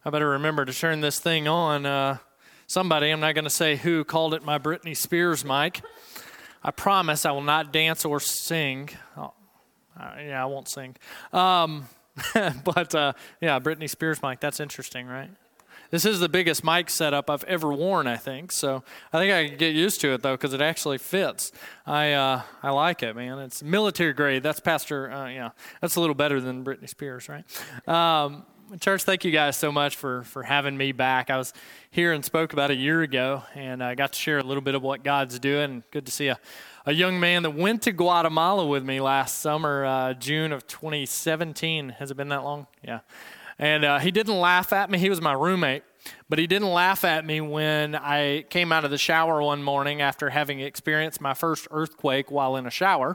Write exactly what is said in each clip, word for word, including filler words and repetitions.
I better remember to turn this thing on. Uh, somebody, I'm not going to say who, called it my Britney Spears mic. I promise I will not dance or sing. Oh, uh, yeah, I won't sing. Um, but uh, yeah, Britney Spears mic, that's interesting, right? This is the biggest mic setup I've ever worn, I think. So I think I can get used to it, though, because it actually fits. I uh, I like it, man. It's military grade. That's Pastor, uh, yeah, that's a little better than Britney Spears, right? Um, church, thank you guys so much for, for having me back. I was here and spoke about a year ago, and I got to share a little bit of what God's doing. Good to see a, a young man that went to Guatemala with me last summer, uh, June of twenty seventeen. Has it been that long? Yeah. And uh, he didn't laugh at me. He was my roommate. But he didn't laugh at me when I came out of the shower one morning after having experienced my first earthquake while in a shower.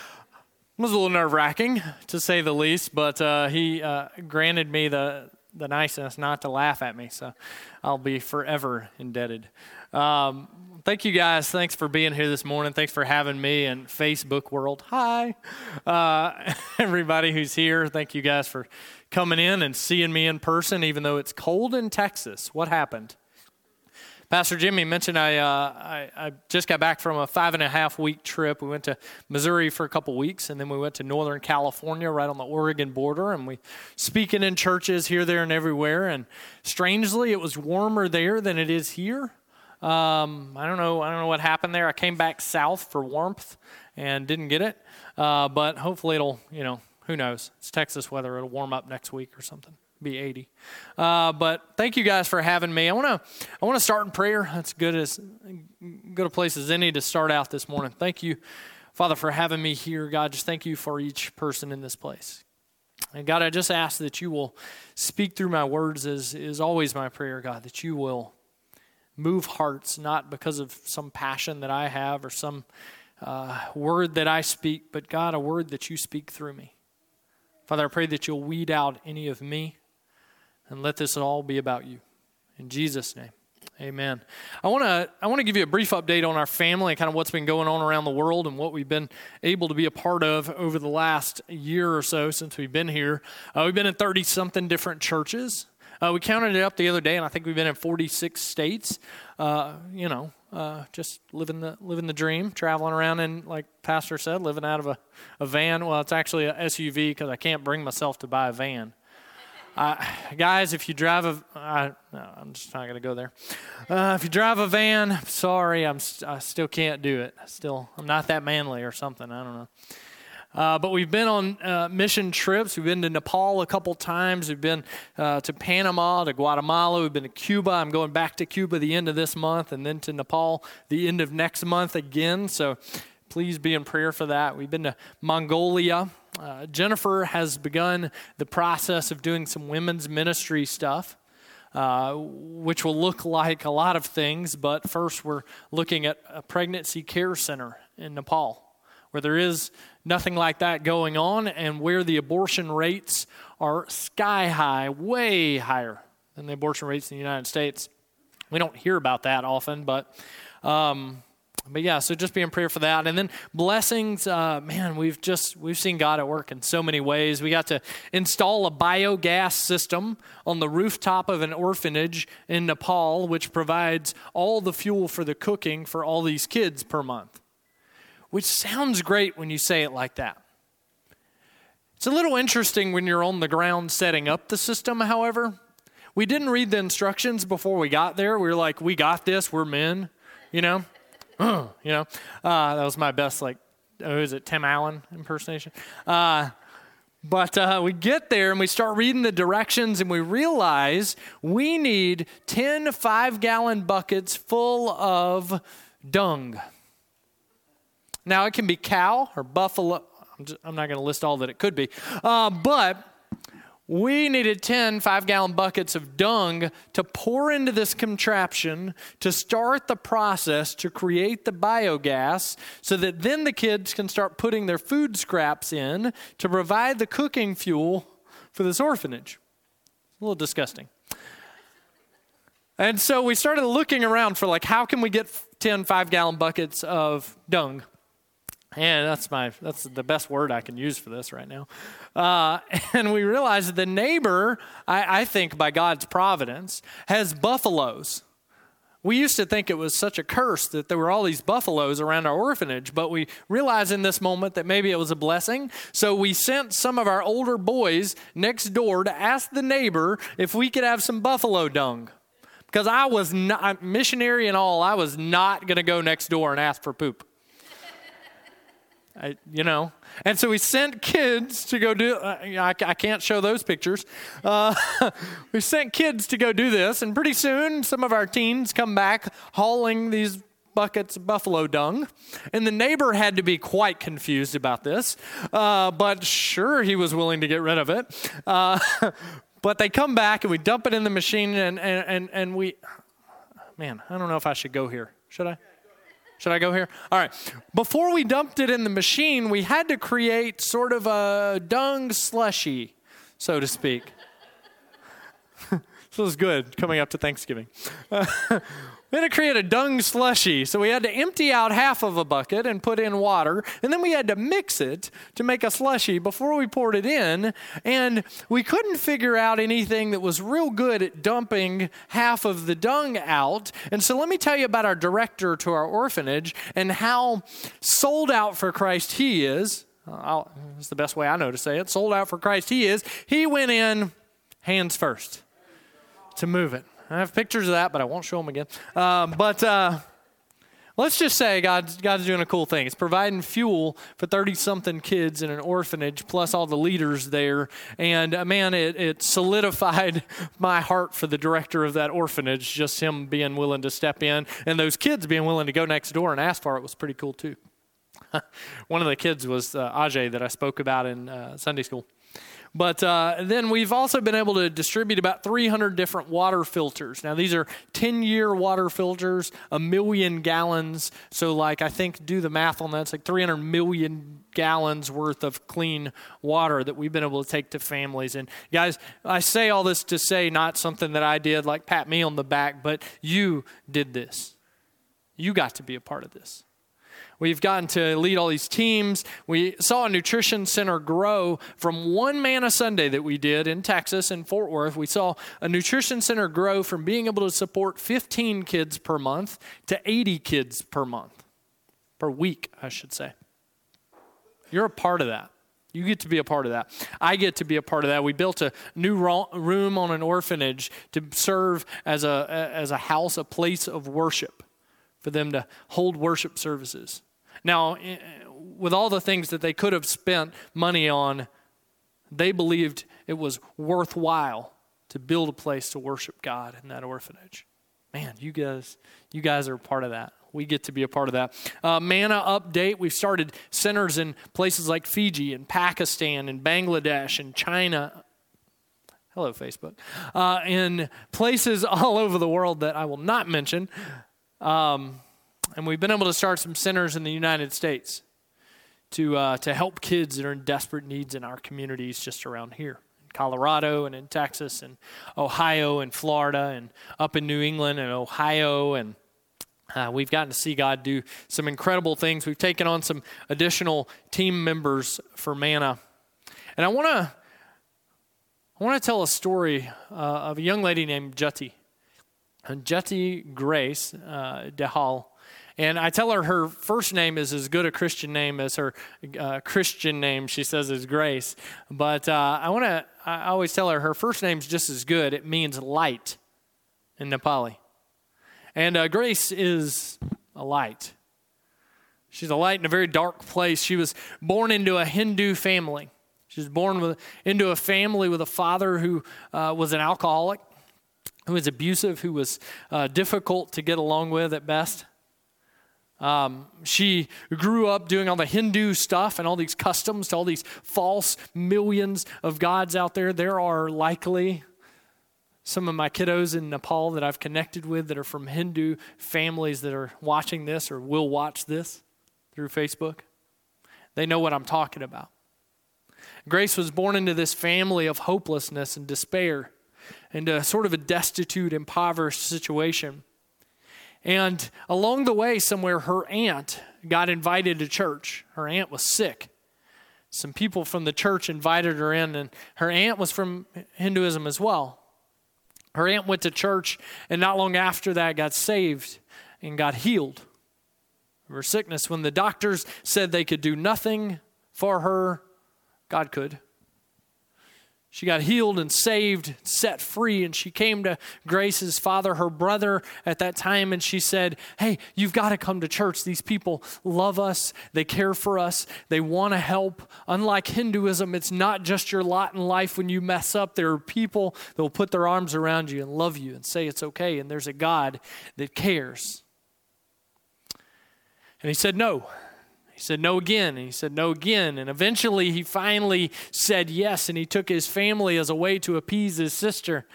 It was a little nerve-wracking, to say the least, but uh, he uh, granted me the, the niceness not to laugh at me, so I'll be forever indebted. Um, thank you guys. Thanks for being here this morning. Thanks for having me in Facebook world. Hi. Uh, everybody who's here, thank you guys for coming in and seeing me in person, even though it's cold in Texas. What happened? Pastor Jimmy mentioned I, uh, I I just got back from a five and a half week trip. We went to Missouri for a couple weeks, and then we went to Northern California, right on the Oregon border, and we speaking in churches here, there, and everywhere. And strangely, it was warmer there than it is here. Um, I don't know. I don't know what happened there. I came back south for warmth and didn't get it, uh, but hopefully it'll, you know. Who knows? It's Texas weather. It'll warm up next week or something. Be eighty. Uh, but thank you guys for having me. I want to I want to start in prayer. That's good as good a place as any to start out this morning. Thank you, Father, for having me here. God, just thank you for each person in this place. And God, I just ask that you will speak through my words, as is always my prayer, God, that you will move hearts, not because of some passion that I have or some uh, word that I speak, but God, a word that you speak through me. Father, I pray that you'll weed out any of me and let this all be about you. In Jesus' name, amen. I want to I want to give you a brief update on our family and kind of what's been going on around the world and what we've been able to be a part of over the last year or so since we've been here. Uh, we've been in thirty-something different churches. Uh, we counted it up the other day, and I think we've been in forty-six states. Uh, you know, uh, just living the living the dream, traveling around in, like Pastor said, living out of a, a van. Well, it's actually a S U V because I can't bring myself to buy a van. Uh, guys, if you drive a, I, no, I'm just not going to go there. Uh, if you drive a van, sorry, I'm I still can't do it. Still, I'm not that manly or something. I don't know. Uh, but we've been on uh, mission trips. We've been to Nepal a couple times. We've been uh, to Panama, to Guatemala. We've been to Cuba. I'm going back to Cuba the end of this month, and then to Nepal the end of next month again. So please be in prayer for that. We've been to Mongolia. Uh, Jennifer has begun the process of doing some women's ministry stuff, uh, which will look like a lot of things. But first, we're looking at a pregnancy care center in Nepal, where there is nothing like that going on, and where the abortion rates are sky high, way higher than the abortion rates in the United States. We don't hear about that often, but um, but yeah. So just be in prayer for that, and then blessings. Uh, man, we've just we've seen God at work in so many ways. We got to install a biogas system on the rooftop of an orphanage in Nepal, which provides all the fuel for the cooking for all these kids per month. Which sounds great when you say it like that. It's a little interesting when you're on the ground setting up the system, however. We didn't read the instructions before we got there. We were like, we got this, we're men, you know? you know, uh, that was my best, like, oh, is it Tim Allen impersonation? Uh, but uh, we get there and we start reading the directions and we realize we need ten five-gallon buckets full of dung. Now, it can be cow or buffalo. I'm, just, I'm not going to list all that it could be. Uh, but we needed ten five-gallon buckets of dung to pour into this contraption to start the process to create the biogas so that then the kids can start putting their food scraps in to provide the cooking fuel for this orphanage. A little disgusting. And so we started looking around for, like, how can we get ten five-gallon buckets of dung? And that's my that's the best word I can use for this right now. Uh, and we realized that the neighbor, I, I think by God's providence, has buffaloes. We used to think it was such a curse that there were all these buffaloes around our orphanage, but we realized in this moment that maybe it was a blessing. So we sent some of our older boys next door to ask the neighbor if we could have some buffalo dung. Because I was not, missionary and all, I was not going to go next door and ask for poop. I, you know, and so we sent kids to go do, uh, you know, I, I can't show those pictures. Uh, we sent kids to go do this, and pretty soon some of our teens come back hauling these buckets of buffalo dung, and the neighbor had to be quite confused about this, uh, but sure, he was willing to get rid of it. Uh, but they come back, and we dump it in the machine, and, and, and, and we, man, I don't know if I should go here. Should I? Should I go here? All right. Before we dumped it in the machine, we had to create sort of a dung slushy, so to speak. This was good coming up to Thanksgiving. Uh, we had to create a dung slushy. So we had to empty out half of a bucket and put in water. And then we had to mix it to make a slushy before we poured it in. And we couldn't figure out anything that was real good at dumping half of the dung out. And so let me tell you about our director to our orphanage and how sold out for Christ he is. I'll, that's the best way I know to say it. Sold out for Christ he is. He went in hands first to move it. I have pictures of that, but I won't show them again. Um, but uh, let's just say God's, God's doing a cool thing. It's providing fuel for thirty-something kids in an orphanage, plus all the leaders there. And uh, man, it, it solidified my heart for the director of that orphanage, just him being willing to step in. And those kids being willing to go next door and ask for it was pretty cool too. One of the kids was uh, Ajay that I spoke about in uh, Sunday school. But uh, then we've also been able to distribute about three hundred different water filters. Now, these are ten-year water filters, a million gallons. So, like, I think, do the math on that. It's like three hundred million gallons worth of clean water that we've been able to take to families. And, guys, I say all this to say not something that I did, like pat me on the back, but you did this. You got to be a part of this. We've gotten to lead all these teams. We saw a nutrition center grow from one Manna Sunday that we did in Texas, in Fort Worth. We saw a nutrition center grow from being able to support fifteen kids per month to eighty kids per month, per week, I should say. You're a part of that. You get to be a part of that. I get to be a part of that. We built a new room on an orphanage to serve as a, as a house, a place of worship, for them to hold worship services. Now, with all the things that they could have spent money on, they believed it was worthwhile to build a place to worship God in that orphanage. Man, you guys, you guys are a part of that. We get to be a part of that. Uh, Manna update, we've started centers in places like Fiji and Pakistan and Bangladesh and China. Hello, Facebook. Uh, in places all over the world that I will not mention. Um, and we've been able to start some centers in the United States to uh, to help kids that are in desperate needs in our communities just around here. In Colorado and in Texas and Ohio and Florida and up in New England and Ohio. And uh, we've gotten to see God do some incredible things. We've taken on some additional team members for Manna. And I want to I want to tell a story uh, of a young lady named Jati. Jati Grace uh, Dehal. And I tell her her first name is as good a Christian name as her uh, Christian name, she says, is Grace. But uh, I want to, I always tell her her first name's just as good. It means light in Nepali. And uh, Grace is a light. She's a light in a very dark place. She was born into a Hindu family. She was born with, into a family with a father who uh, was an alcoholic, who was abusive, who was uh, difficult to get along with at best. Um, she grew up doing all the Hindu stuff and all these customs to all these false millions of gods out there. There are likely some of my kiddos in Nepal that I've connected with that are from Hindu families that are watching this or will watch this through Facebook. They know what I'm talking about. Grace was born into this family of hopelessness and despair and a sort of a destitute, impoverished situation. And along the way somewhere, her aunt got invited to church. Her aunt was sick. Some people from the church invited her in, and her aunt was from Hinduism as well. Her aunt went to church, and not long after that got saved and got healed of her sickness. When the doctors said they could do nothing for her, God could. She got healed and saved, set free, and she came to Grace's father, her brother at that time, and she said, hey, you've got to come to church. These people love us. They care for us. They want to help. Unlike Hinduism, it's not just your lot in life when you mess up. There are people that will put their arms around you and love you and say it's okay, and there's a God that cares. And he said no. He said no again, and he said no again, and eventually he finally said yes, and he took his family as a way to appease his sister.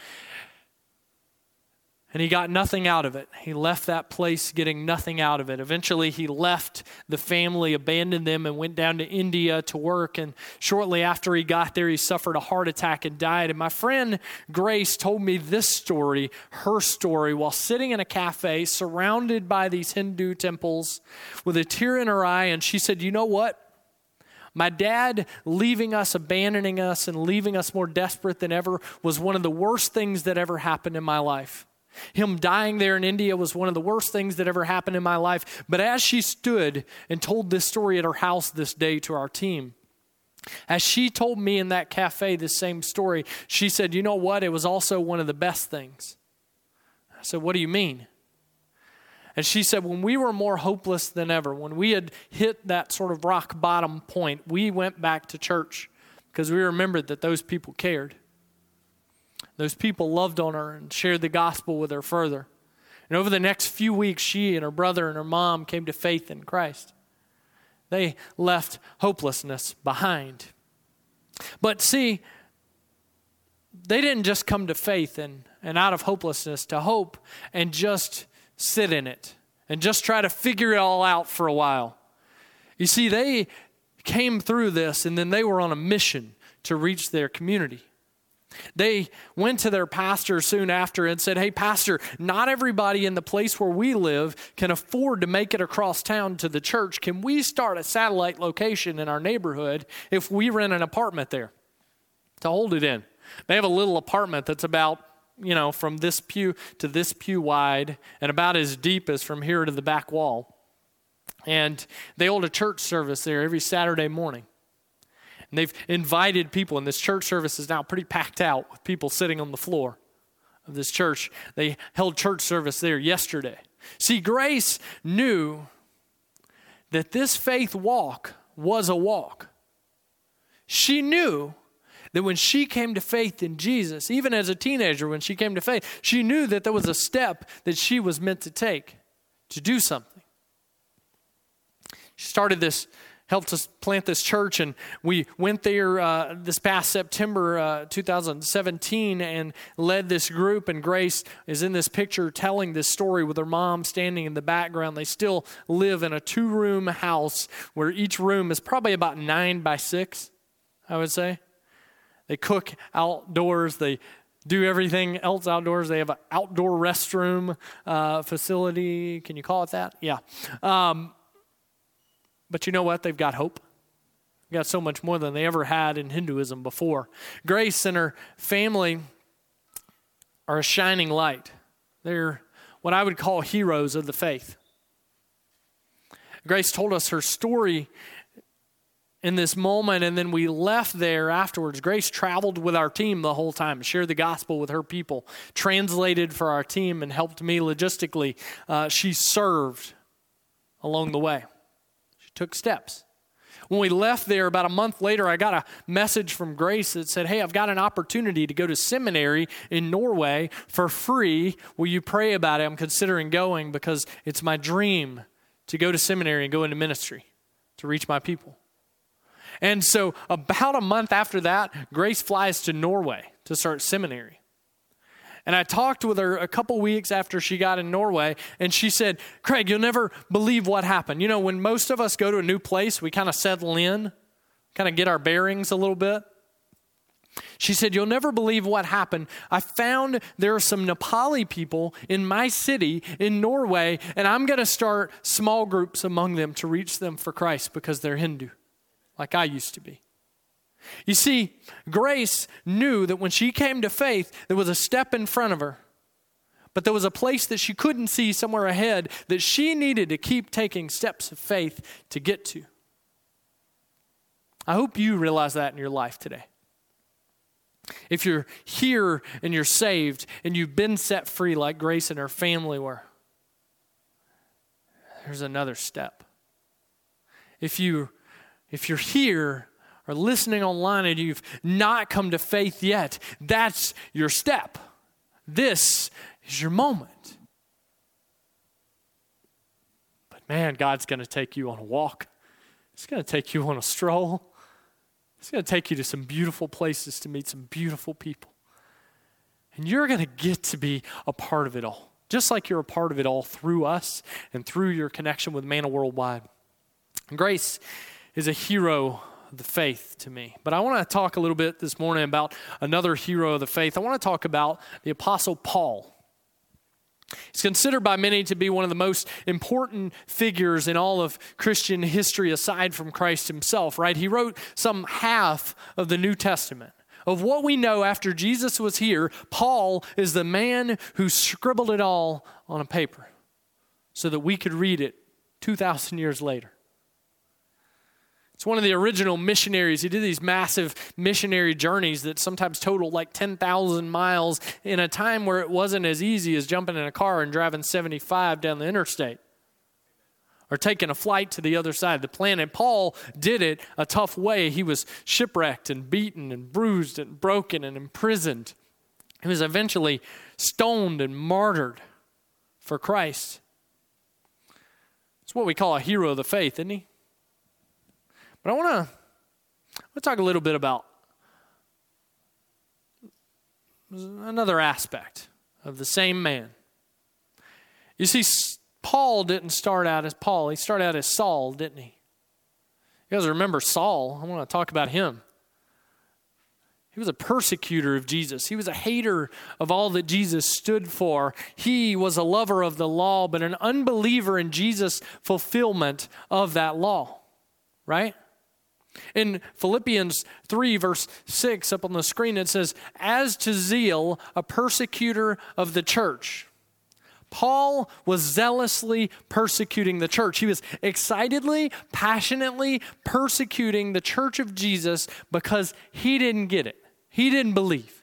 And he got nothing out of it. He left that place getting nothing out of it. Eventually he left the family, abandoned them, and went down to India to work. And shortly after he got there, he suffered a heart attack and died. And my friend Grace told me this story, her story, while sitting in a cafe surrounded by these Hindu temples with a tear in her eye. And she said, you know what? My dad leaving us, abandoning us, and leaving us more desperate than ever was one of the worst things that ever happened in my life. Him dying there in India was one of the worst things that ever happened in my life. But as she stood and told this story at her house this day to our team, as she told me in that cafe this same story, she said, you know what? It was also one of the best things. I said, what do you mean? And she said, when we were more hopeless than ever, when we had hit that sort of rock bottom point, we went back to church because we remembered that those people cared. Those people loved on her and shared the gospel with her further. And over the next few weeks, she and her brother and her mom came to faith in Christ. They left hopelessness behind. But see, they didn't just come to faith and, and out of hopelessness to hope and just sit in it and just try to figure it all out for a while. You see, they came through this and then they were on a mission to reach their community. They went to their pastor soon after and said, hey, pastor, not everybody in the place where we live can afford to make it across town to the church. Can we start a satellite location in our neighborhood if we rent an apartment there to hold it in? They have a little apartment that's about, you know, from this pew to this pew wide and about as deep as from here to the back wall. And they hold a church service there every Saturday morning. And they've invited people, and this church service is now pretty packed out with people sitting on the floor of this church. They held church service there yesterday. See, Grace knew that this faith walk was a walk. She knew that when she came to faith in Jesus, even as a teenager when she came to faith, she knew that there was a step that she was meant to take to do something. She started this helped us plant this church, and we went there uh, this past September uh, two thousand seventeen and led this group, and Grace is in this picture telling this story with her mom standing in the background. They still live in a two-room house where each room is probably about nine by six, I would say. They cook outdoors. They do everything else outdoors. They have an outdoor restroom uh, facility. Can you call it that? Yeah. Um, But you know what? They've got hope. They've got so much more than they ever had in Hinduism before. Grace and her family are a shining light. They're what I would call heroes of the faith. Grace told us her story in this moment, and then we left there afterwards. Grace traveled with our team the whole time, shared the gospel with her people, translated for our team, and helped me logistically. Uh, she served along the way. Took steps. When we left there about a month later, I got a message from Grace that said, hey, I've got an opportunity to go to seminary in Norway for free. Will you pray about it? I'm considering going because it's my dream to go to seminary and go into ministry to reach my people. And so about a month after that, Grace flies to Norway to start seminary. And I talked with her a couple weeks after she got in Norway, and she said, Craig, you'll never believe what happened. You know, when most of us go to a new place, we kind of settle in, kind of get our bearings a little bit. She said, you'll never believe what happened. I found there are some Nepali people in my city in Norway, and I'm going to start small groups among them to reach them for Christ because they're Hindu, like I used to be. You see, Grace knew that when she came to faith, there was a step in front of her, but there was a place that she couldn't see somewhere ahead that she needed to keep taking steps of faith to get to. I hope you realize that in your life today. If you're here and you're saved and you've been set free like Grace and her family were, there's another step. If you, if you're here or listening online and you've not come to faith yet, that's your step. This is your moment. But man, God's going to take you on a walk. It's going to take you on a stroll. It's going to take you to some beautiful places to meet some beautiful people. And you're going to get to be a part of it all, just like you're a part of it all through us and through your connection with Manna Worldwide. And Grace is a hero of the faith to me. But I want to talk a little bit this morning about another hero of the faith. I want to talk about the Apostle Paul. He's considered by many to be one of the most important figures in all of Christian history aside from Christ himself, right? He wrote some half of the New Testament. Of what we know after Jesus was here, Paul is the man who scribbled it all on a paper so that we could read it two thousand years later. It's one of the original missionaries. He did these massive missionary journeys that sometimes totaled like ten thousand miles in a time where it wasn't as easy as jumping in a car and driving seventy-five down the interstate or taking a flight to the other side of the planet. Paul did it a tough way. He was shipwrecked and beaten and bruised and broken and imprisoned. He was eventually stoned and martyred for Christ. It's what we call a hero of the faith, isn't he? But I want to I want to talk a little bit about another aspect of the same man. You see, Paul didn't start out as Paul. He started out as Saul, didn't he? You guys remember Saul. I want to talk about him. He was a persecutor of Jesus. He was a hater of all that Jesus stood for. He was a lover of the law, but an unbeliever in Jesus' fulfillment of that law, right? In Philippians three, verse six, up on the screen, it says, as to zeal, a persecutor of the church. Paul was zealously persecuting the church. He was excitedly, passionately persecuting the church of Jesus because he didn't get it. He didn't believe.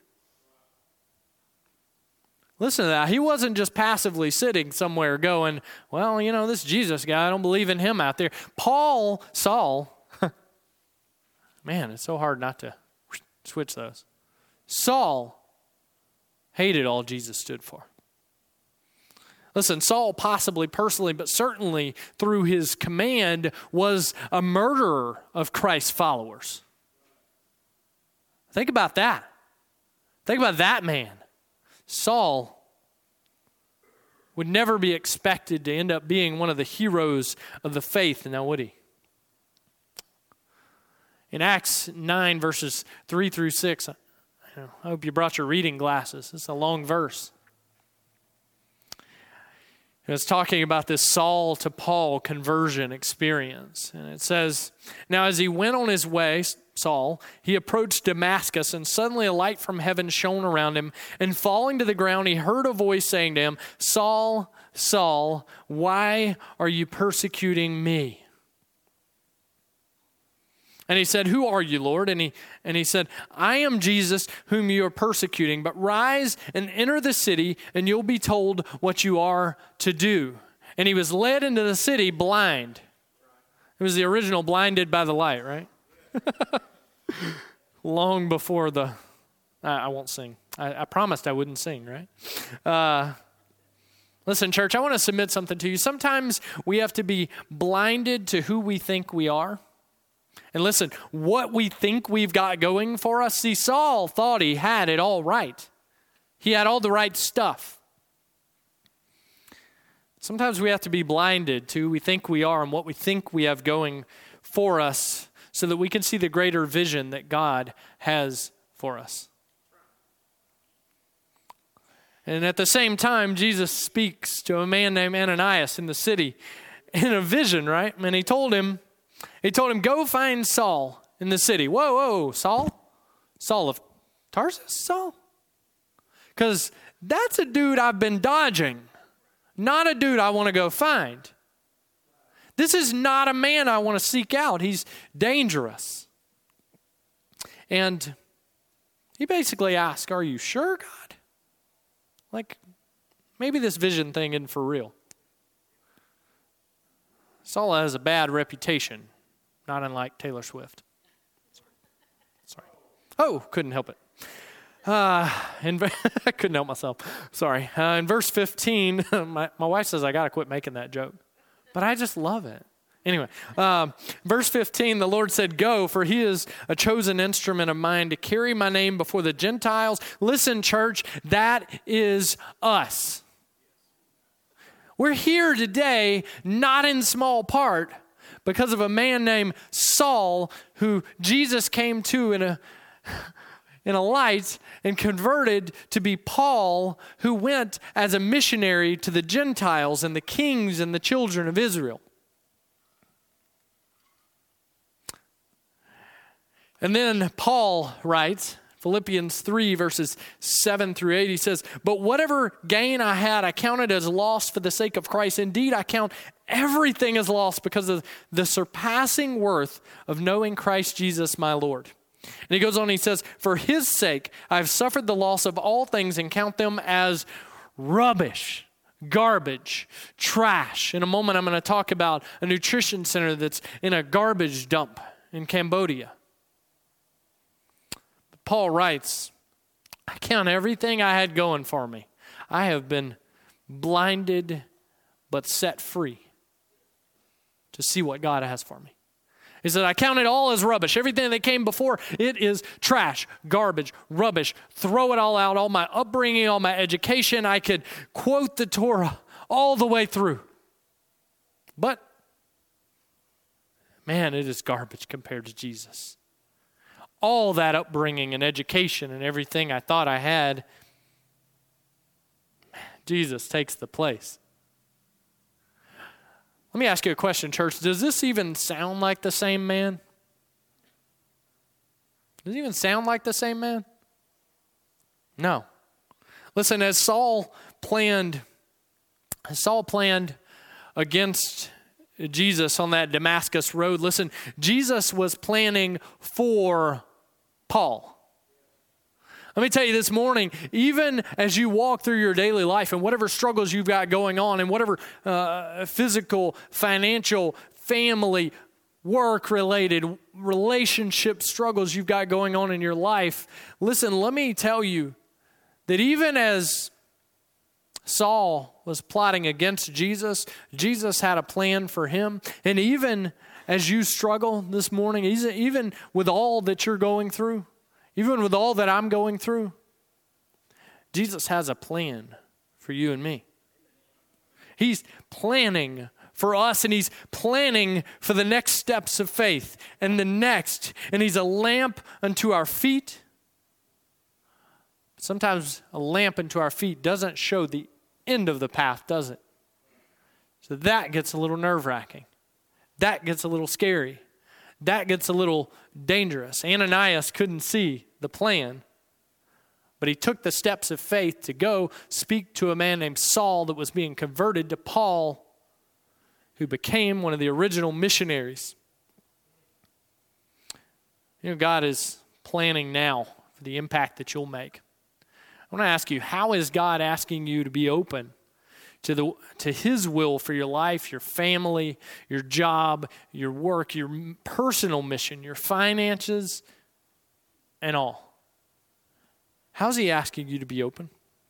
Listen to that. He wasn't just passively sitting somewhere going, well, you know, this Jesus guy, I don't believe in him out there. Paul, Saul, man, it's so hard not to switch those. Saul hated all Jesus stood for. Listen, Saul possibly personally, but certainly through his command, was a murderer of Christ's followers. Think about that. Think about that man. Saul would never be expected to end up being one of the heroes of the faith, now would he? In Acts nine, verses three through six, I hope you brought your reading glasses. It's a long verse. It's talking about this Saul to Paul conversion experience. And it says, now as he went on his way, Saul, he approached Damascus, and suddenly a light from heaven shone around him. And falling to the ground, he heard a voice saying to him, Saul, Saul, why are you persecuting me? And he said, who are you, Lord? And he and he said, I am Jesus whom you are persecuting, but rise and enter the city, and you'll be told what you are to do. And he was led into the city blind. It was the original blinded by the light, right? Long before the, I, I won't sing. I, I promised I wouldn't sing, right? Uh, listen, church, I want to submit something to you. Sometimes we have to be blinded to who we think we are. And listen, what we think we've got going for us. See, Saul thought he had it all right. He had all the right stuff. Sometimes we have to be blinded to who we think we are and what we think we have going for us so that we can see the greater vision that God has for us. And at the same time, Jesus speaks to a man named Ananias in the city in a vision, right? And he told him, he told him, go find Saul in the city. Whoa, whoa, Saul? Saul of Tarsus, Saul? Because that's a dude I've been dodging, not a dude I want to go find. This is not a man I want to seek out. He's dangerous. And he basically asked, are you sure, God? Like, maybe this vision thing isn't for real. Saul has a bad reputation, not unlike Taylor Swift. Sorry. Oh, couldn't help it. Uh, in, I couldn't help myself. Sorry. Uh, in verse fifteen, my, my wife says I got to quit making that joke. But I just love it. Anyway, um, verse fifteen, the Lord said, go, for he is a chosen instrument of mine to carry my name before the Gentiles. Listen, church, that is us. We're here today, not in small part, because of a man named Saul, who Jesus came to in a, in a light and converted to be Paul, who went as a missionary to the Gentiles and the kings and the children of Israel. And then Paul writes, Philippians three, verses seven through eight, he says, but whatever gain I had, I counted as lost for the sake of Christ. Indeed, I count everything as lost because of the surpassing worth of knowing Christ Jesus, my Lord. And he goes on, he says, for his sake, I've suffered the loss of all things and count them as rubbish, garbage, trash. In a moment, I'm going to talk about a nutrition center that's in a garbage dump in Cambodia. Paul writes, I count everything I had going for me. I have been blinded but set free to see what God has for me. He said, I count it all as rubbish. Everything that came before, it is trash, garbage, rubbish. Throw it all out, all my upbringing, all my education. I could quote the Torah all the way through. But, man, it is garbage compared to Jesus. All that upbringing and education and everything I thought I had, Jesus takes the place. Let me ask you a question, church. Does this even sound like the same man? Does it even sound like the same man? No. Listen, as Saul planned, as Saul planned against Jesus on that Damascus road, listen, Jesus was planning for Paul. Let me tell you this morning, even as you walk through your daily life and whatever struggles you've got going on and whatever uh, physical, financial, family, work-related, relationship struggles you've got going on in your life, listen, let me tell you that even as Saul was plotting against Jesus, Jesus had a plan for him. And even as you struggle this morning, even with all that you're going through, even with all that I'm going through, Jesus has a plan for you and me. He's planning for us, and he's planning for the next steps of faith and the next. And he's a lamp unto our feet. Sometimes a lamp unto our feet doesn't show the end of the path, does it? So that gets a little nerve-wracking. That gets a little scary. That gets a little dangerous. Ananias couldn't see the plan, but he took the steps of faith to go speak to a man named Saul that was being converted to Paul, who became one of the original missionaries. You know, God is planning now for the impact that you'll make. I want to ask you, how is God asking you to be open to the to his will for your life, your family, your job, your work, your personal mission, your finances, and all? How's he asking you to be open?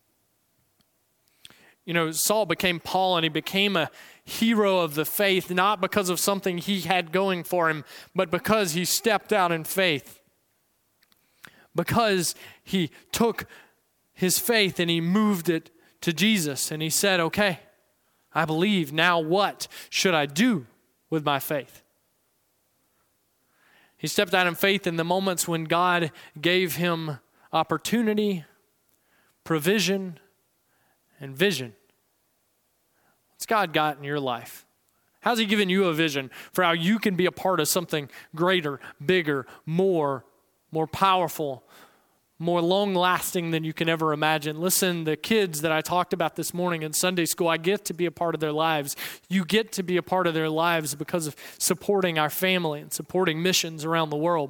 You know, Saul became Paul, and he became a hero of the faith, not because of something he had going for him, but because he stepped out in faith. Because he took his faith and he moved it to Jesus, and he said, okay, I believe. Now what should I do with my faith? He stepped out in faith in the moments when God gave him opportunity, provision, and vision. What's God got in your life? How's he given you a vision for how you can be a part of something greater, bigger, more, more powerful, more long-lasting than you can ever imagine? Listen, the kids that I talked about this morning in Sunday school, I get to be a part of their lives. You get to be a part of their lives because of supporting our family and supporting missions around the world.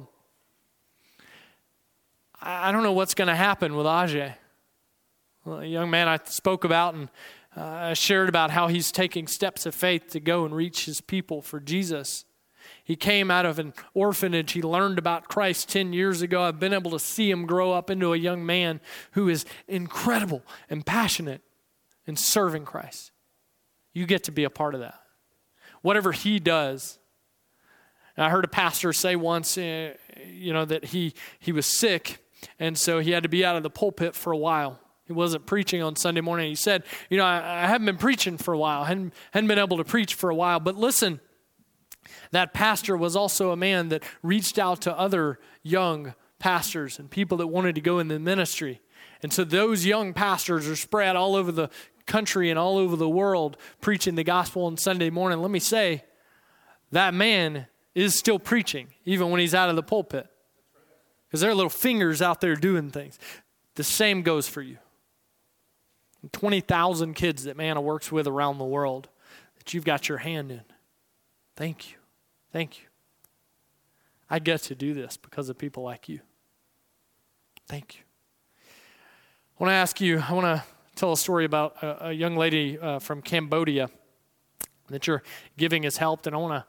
I don't know what's going to happen with Ajay. Well, a young man I spoke about and uh, shared about how he's taking steps of faith to go and reach his people for Jesus. He came out of an orphanage. He learned about Christ ten years ago. I've been able to see him grow up into a young man who is incredible and passionate in serving Christ. You get to be a part of that. Whatever he does. And I heard a pastor say once, uh, you know, that he, he was sick, and so he had to be out of the pulpit for a while. He wasn't preaching on Sunday morning. He said, you know, I, I haven't been preaching for a while. I hadn't, hadn't been able to preach for a while. But listen, that pastor was also a man that reached out to other young pastors and people that wanted to go in the ministry. And so those young pastors are spread all over the country and all over the world preaching the gospel on Sunday morning. Let me say, that man is still preaching even when he's out of the pulpit. Because there are little fingers out there doing things. The same goes for you. twenty thousand kids that Manna works with around the world that you've got your hand in. Thank you. Thank you. I get to do this because of people like you. Thank you. I want to ask you, I want to tell a story about a, a young lady uh, from Cambodia that your giving has helped, and I want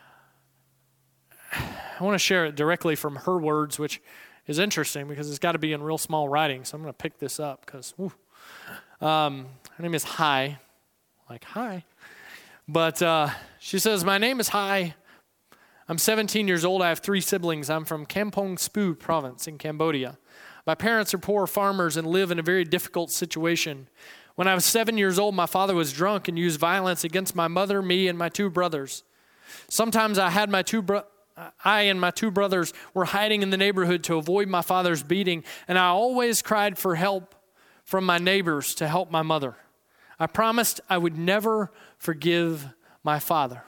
to I want to share it directly from her words, which is interesting because it's got to be in real small writing, so I'm going to pick this up because um, her name is Hai, like hi. But uh, she says, my name is Hai. I'm seventeen years old. I have three siblings. I'm from Kampong Spu province in Cambodia. My parents are poor farmers and live in a very difficult situation. When I was seven years old, my father was drunk and used violence against my mother, me, and my two brothers. Sometimes I had my two bro- I and my two brothers were hiding in the neighborhood to avoid my father's beating, and I always cried for help from my neighbors to help my mother. I promised I would never forgive my father.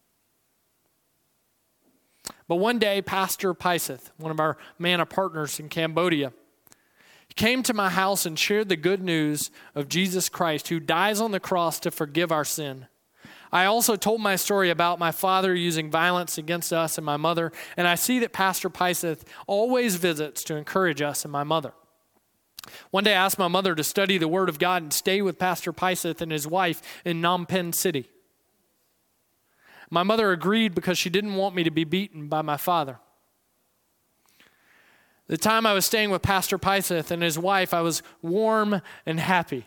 But one day, Pastor Paiseth, one of our Manna partners in Cambodia, came to my house and shared the good news of Jesus Christ, who dies on the cross to forgive our sin. I also told my story about my father using violence against us and my mother, and I see that Pastor Paiseth always visits to encourage us and my mother. One day I asked my mother to study the Word of God and stay with Pastor Paiseth and his wife in Phnom Penh City. My mother agreed because she didn't want me to be beaten by my father. The time I was staying with Pastor Paiseth and his wife, I was warm and happy.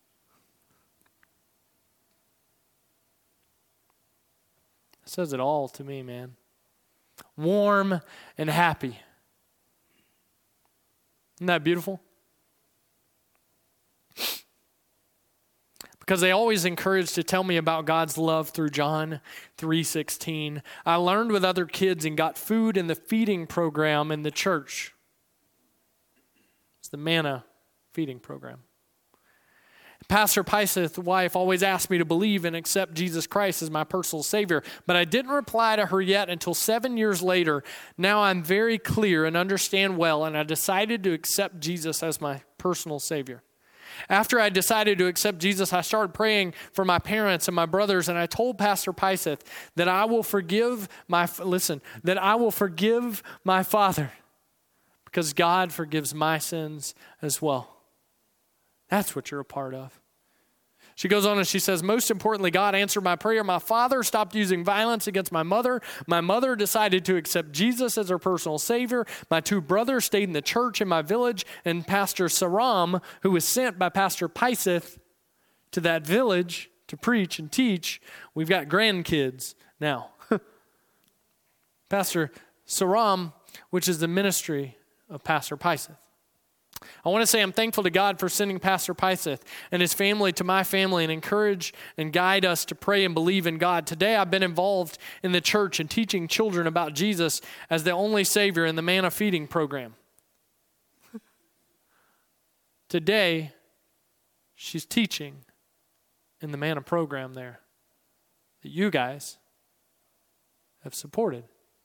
It says it all to me, man. Warm and happy. Isn't that beautiful? Because they always encouraged to tell me about God's love through John three sixteen. I learned with other kids and got food in the feeding program in the church. It's the Manna feeding program. Pastor Paiseth's wife always asked me to believe and accept Jesus Christ as my personal Savior, but I didn't reply to her yet until seven years later. Now I'm very clear and understand well, and I decided to accept Jesus as my personal Savior. After I decided to accept Jesus, I started praying for my parents and my brothers, and I told Pastor Paiseth that I will forgive my, listen, that I will forgive my father because God forgives my sins as well. That's what you're a part of. She goes on and she says, most importantly, God answered my prayer. My father stopped using violence against my mother. My mother decided to accept Jesus as her personal Savior. My two brothers stayed in the church in my village. And Pastor Saram, who was sent by Pastor Paiseth to that village to preach and teach, we've got grandkids now. Pastor Saram, which is the ministry of Pastor Paiseth. I want to say I'm thankful to God for sending Pastor Pyseth and his family to my family and encourage and guide us to pray and believe in God. Today I've been involved in the church and teaching children about Jesus as the only Savior in the Manna Feeding Program. Today, she's teaching in the Manna program there that you guys have supported.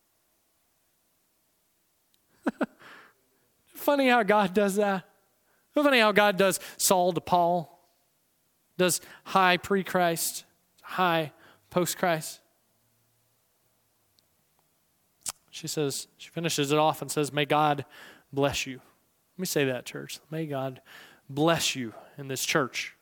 Funny how God does that. Funny how God does Saul to Paul, does high pre-Christ, high post-Christ. She says, she finishes it off and says, may God bless you. Let me say that, church. May God bless you in this church.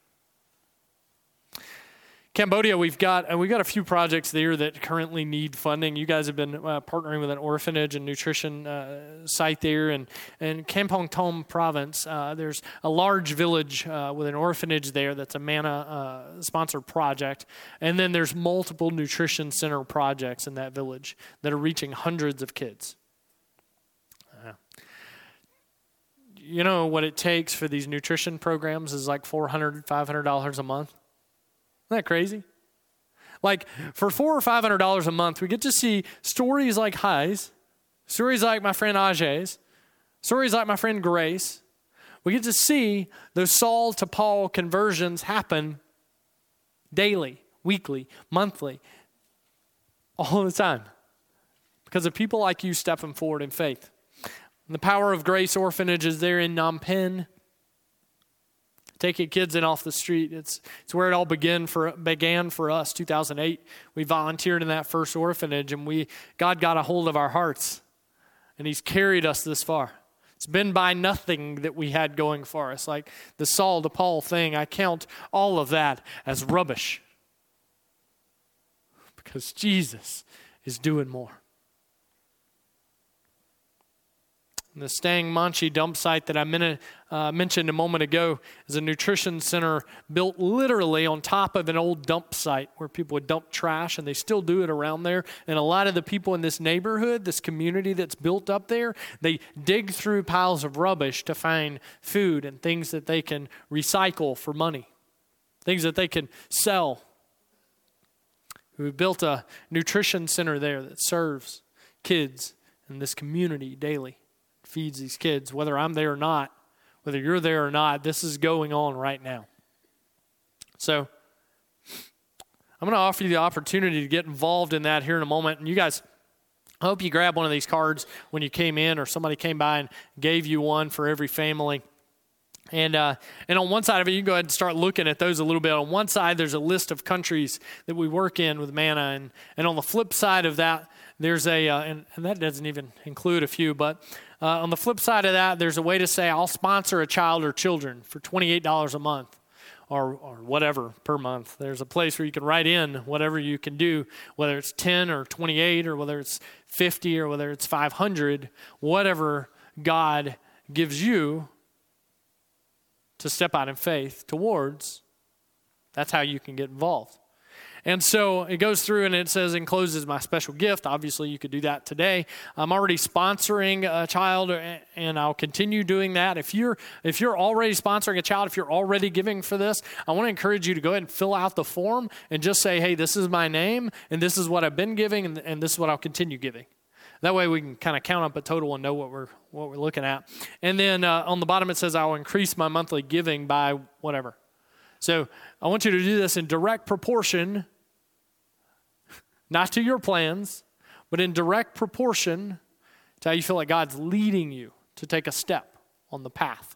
Cambodia, we've got uh, we've got a few projects there that currently need funding. You guys have been uh, partnering with an orphanage and nutrition uh, site there, and in Kampong Thom province, uh, there's a large village uh, with an orphanage there that's a Manna uh, sponsored project, and then there's multiple nutrition center projects in that village that are reaching hundreds of kids. Uh, you know what it takes for these nutrition programs is like four hundred dollars, five hundred dollars a month. Isn't that crazy? Like for four or five hundred dollars a month, we get to see stories like Highs, stories like my friend Ajay's, stories like my friend Grace. We get to see those Saul to Paul conversions happen daily, weekly, monthly, all the time, because of people like you stepping forward in faith. And the Power of Grace Orphanage is there in Phnom Penh. Taking kids in off the street. It's it's where it all began for began for us. two thousand eight, we volunteered in that first orphanage, and we God got a hold of our hearts, and He's carried us this far. It's been by nothing that we had going for us. Like the Saul to Paul thing, I count all of that as rubbish, because Jesus is doing more. The Stang Manchi dump site that I men- uh, mentioned a moment ago is a nutrition center built literally on top of an old dump site where people would dump trash, and they still do it around there. And a lot of the people in this neighborhood, this community that's built up there, they dig through piles of rubbish to find food and things that they can recycle for money, things that they can sell. We built a nutrition center there that serves kids in this community daily. Feeds these kids, whether I'm there or not, whether you're there or not, this is going on right now. So I'm going to offer you the opportunity to get involved in that here in a moment. And you guys, I hope you grab one of these cards when you came in, or somebody came by and gave you one for every family. And uh, and on one side of it, you can go ahead and start looking at those a little bit. On one side, there's a list of countries that we work in with Manna. And, and on the flip side of that, there's a, uh, and, and that doesn't even include a few, but uh, on the flip side of that, there's a way to say, I'll sponsor a child or children for twenty-eight dollars a month or or whatever per month. There's a place where you can write in whatever you can do, whether it's ten or twenty-eight or whether it's fifty or whether it's five hundred, whatever God gives you to step out in faith towards, that's how you can get involved. And so it goes through and it says encloses my special gift. Obviously, you could do that today. I'm already sponsoring a child, and I'll continue doing that. If you're if you're already sponsoring a child, if you're already giving for this, I want to encourage you to go ahead and fill out the form and just say, hey, this is my name, and this is what I've been giving, and, and this is what I'll continue giving. That way we can kind of count up a total and know what we're what we're looking at. And then uh, on the bottom it says I will increase my monthly giving by whatever. So I want you to do this in direct proportion, not to your plans, but in direct proportion to how you feel like God's leading you to take a step on the path.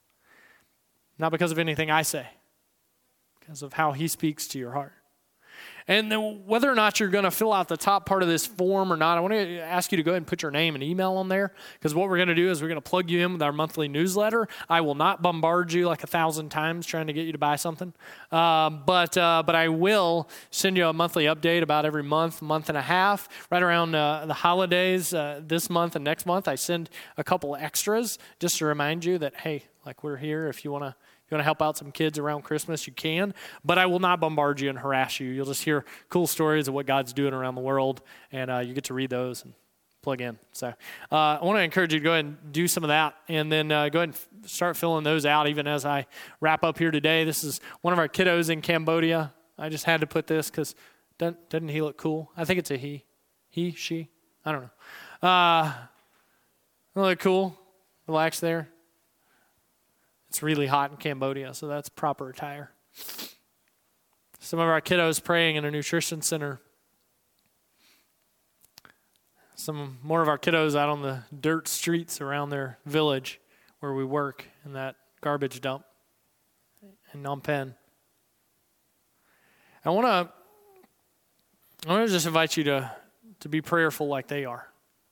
Not because of anything I say, because of how He speaks to your heart. And then whether or not you're going to fill out the top part of this form or not, I want to ask you to go ahead and put your name and email on there, because what we're going to do is we're going to plug you in with our monthly newsletter. I will not bombard you like a thousand times trying to get you to buy something, uh, but uh, but I will send you a monthly update about every month, month and a half. Right around uh, the holidays uh, this month and next month, I send a couple extras just to remind you that, hey, like we're here. If you want to You want to help out some kids around Christmas, you can. But I will not bombard you and harass you. You'll just hear cool stories of what God's doing around the world, and uh, you get to read those and plug in. So uh, I want to encourage you to go ahead and do some of that, and then uh, go ahead and f- start filling those out even as I wrap up here today. This is one of our kiddos in Cambodia. I just had to put this because doesn't, doesn't he look cool? I think it's a he. He, she, I don't know. Uh, look cool. Relax there. It's really hot in Cambodia, so that's proper attire. Some of our kiddos praying in a nutrition center. Some more of our kiddos out on the dirt streets around their village where we work in that garbage dump in Phnom Penh. I want to I want to just invite you to, to be prayerful like they are.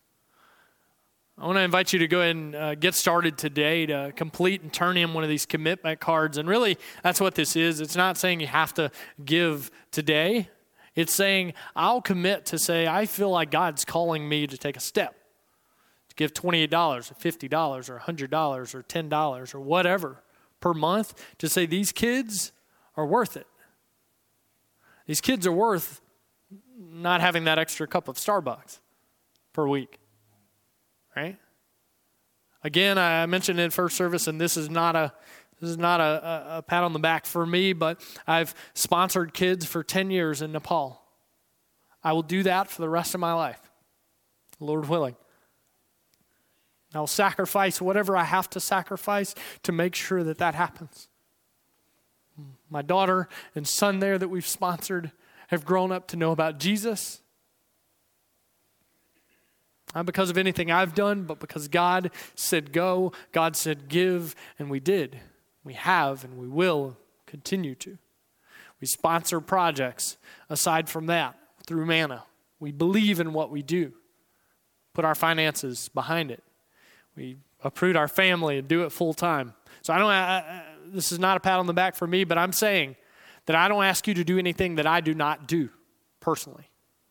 I want to invite you to go ahead and uh, get started today to complete and turn in one of these commitment cards. And really, that's what this is. It's not saying you have to give today. It's saying, I'll commit to say, I feel like God's calling me to take a step. To give twenty-eight dollars or fifty dollars or one hundred dollars or ten dollars or whatever per month to say these kids are worth it. These kids are worth not having that extra cup of Starbucks per week. Right? Again, I mentioned in first service, and this is not a this is not a, a, a pat on the back for me, but I've sponsored kids for ten years in Nepal. I will do that for the rest of my life, Lord willing. I will sacrifice whatever I have to sacrifice to make sure that that happens. My daughter and son there that we've sponsored have grown up to know about Jesus. Not because of anything I've done, but because God said go, God said give, and we did. We have and we will continue to. We sponsor projects aside from that through Manna. We believe in what we do. Put our finances behind it. We uproot our family and do it full time. So I don't. I, I, this is not a pat on the back for me, but I'm saying that I don't ask you to do anything that I do not do personally.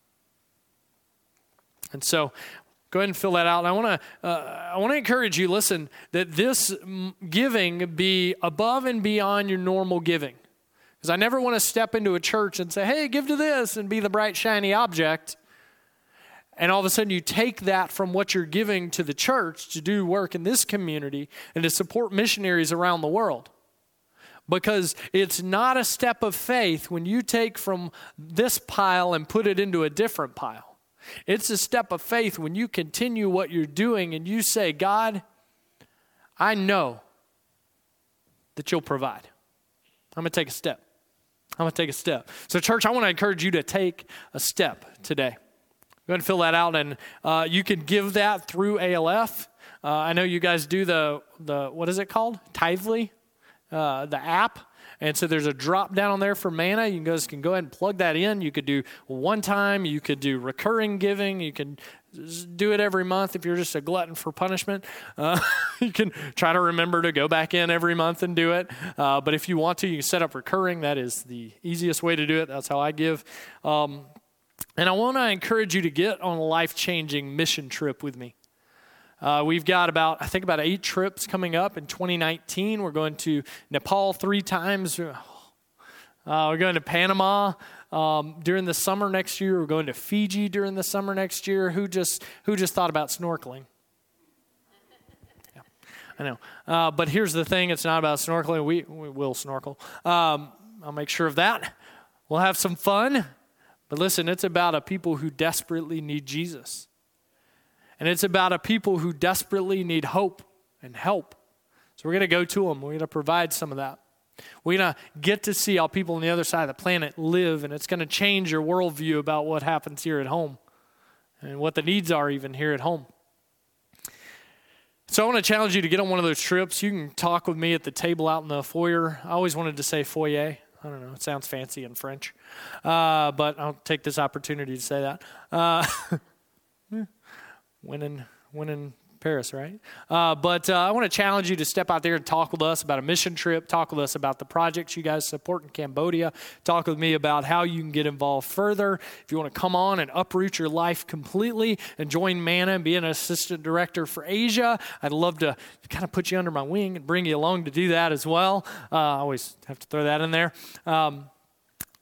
And so, go ahead and fill that out. And I want to uh, I want to encourage you, listen, that this giving be above and beyond your normal giving. Because I never want to step into a church and say, hey, give to this, and be the bright, shiny object. And all of a sudden you take that from what you're giving to the church to do work in this community and to support missionaries around the world. Because it's not a step of faith when you take from this pile and put it into a different pile. It's a step of faith when you continue what you're doing and you say, God, I know that you'll provide. I'm going to take a step. I'm going to take a step. So church, I want to encourage you to take a step today. Go ahead and fill that out, and uh, you can give that through A L F. Uh, I know you guys do the, the what is it called? Tithely, uh, the app. And so there's a drop down on there for Manna. You guys can go ahead and plug that in. You could do one time. You could do recurring giving. You can do it every month if you're just a glutton for punishment. Uh, you can try to remember to go back in every month and do it. Uh, but if you want to, you can set up recurring. That is the easiest way to do it. That's how I give. Um, and I want to encourage you to get on a life-changing mission trip with me. Uh, we've got about, I think about eight trips coming up in twenty nineteen. We're going to Nepal three times. Uh, we're going to Panama um, during the summer next year. We're going to Fiji during the summer next year. Who just who just thought about snorkeling? Yeah, I know. Uh, but here's the thing. It's not about snorkeling. We, we will snorkel. Um, I'll make sure of that. We'll have some fun. But listen, it's about a people who desperately need Jesus. And it's about a people who desperately need hope and help. So we're going to go to them. We're going to provide some of that. We're going to get to see how people on the other side of the planet live, and it's going to change your worldview about what happens here at home and what the needs are even here at home. So I want to challenge you to get on one of those trips. You can talk with me at the table out in the foyer. I always wanted to say foyer. I don't know. It sounds fancy in French. Uh, but I'll take this opportunity to say that. Uh, when in, when in Paris, right? Uh, but uh, I want to challenge you to step out there and talk with us about a mission trip. Talk with us about the projects you guys support in Cambodia. Talk with me about how you can get involved further. If you want to come on and uproot your life completely and join Manna and be an assistant director for Asia, I'd love to kind of put you under my wing and bring you along to do that as well. Uh, I always have to throw that in there. Um,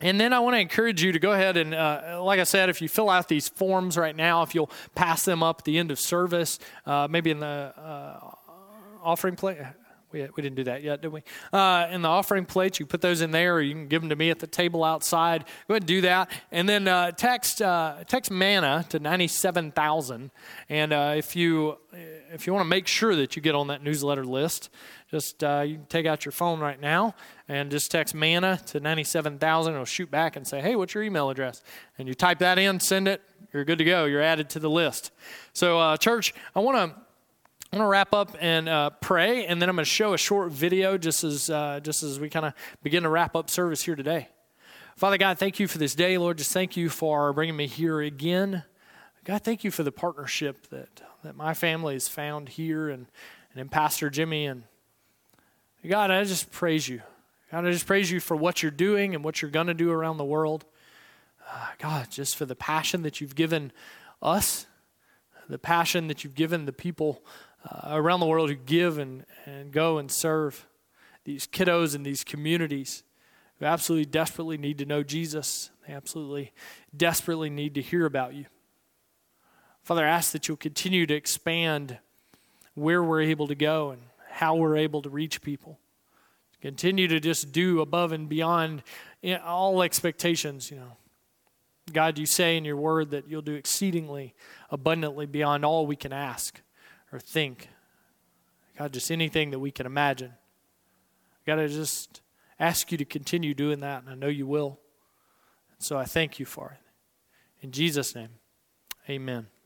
And then I want to encourage you to go ahead and, uh, like I said, if you fill out these forms right now, if you'll pass them up at the end of service, uh, maybe in the uh, offering plate. We, we didn't do that yet, did we? Uh, in the offering plate, you put those in there, or you can give them to me at the table outside. Go ahead and do that. And then uh, text uh, text MANNA to ninety-seven thousand. And uh, if you if you want to make sure that you get on that newsletter list, just uh, you can take out your phone right now and just text MANNA to ninety-seven thousand. It'll shoot back and say, hey, what's your email address? And you type that in, send it, you're good to go. You're added to the list. So, uh, church, I want to I want to wrap up and uh, pray, and then I'm going to show a short video just as uh, just as we kind of begin to wrap up service here today. Father God, thank you for this day, Lord. Just thank you for bringing me here again. God, thank you for the partnership that, that my family has found here and, and in Pastor Jimmy. And God, I just praise you. God, I just praise you for what you're doing and what you're going to do around the world. Uh, God, just for the passion that you've given us, the passion that you've given the people Uh, around the world who give and, and go and serve these kiddos in these communities who absolutely desperately need to know Jesus. They absolutely desperately need to hear about you. Father, I ask that you'll continue to expand where we're able to go and how we're able to reach people. Continue to just do above and beyond all expectations, you know. God, you say in your word that you'll do exceedingly abundantly beyond all we can ask or think. God, just anything that we can imagine. God, I just ask you to continue doing that, and I know you will. And so I thank you for it. In Jesus' name, amen.